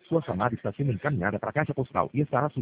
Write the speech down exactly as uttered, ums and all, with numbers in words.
Sua chamada está sendo encaminhada para a caixa postal e estará